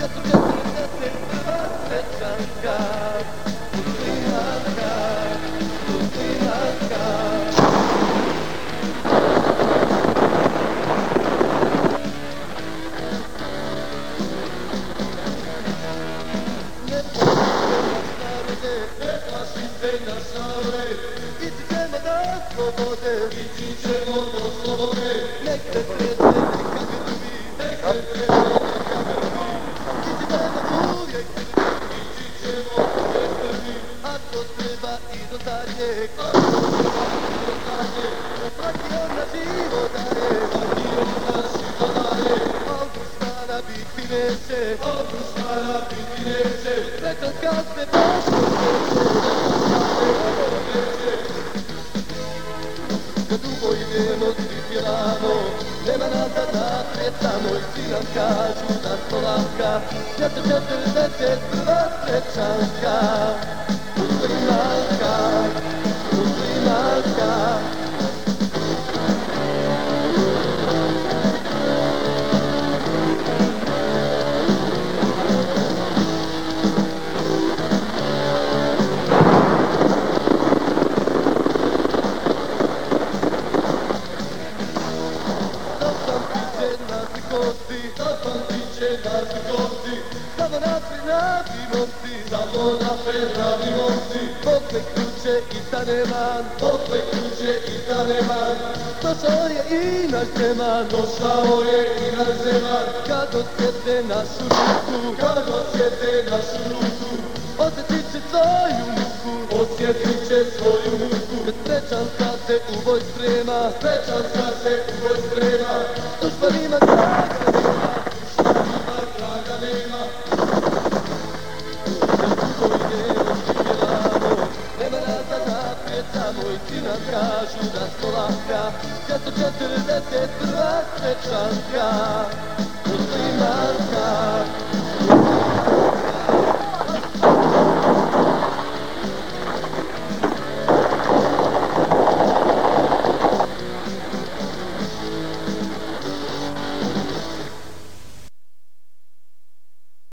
Nema nada da sretamo i svi nam kažu da smo laka. 441. Srećanka, muslimanka, muslimanka. Samo napred radi momci, popne ključe i taneman, došao je i naš Zeman, kad osjete našu ruku, osjetit će svoju muku, Srećanka se u boj sprema, dušmanima draga nema. Nema nada naprijed, samo i svi nam kažu da smo laka. 441. Srećanka, muslimanka.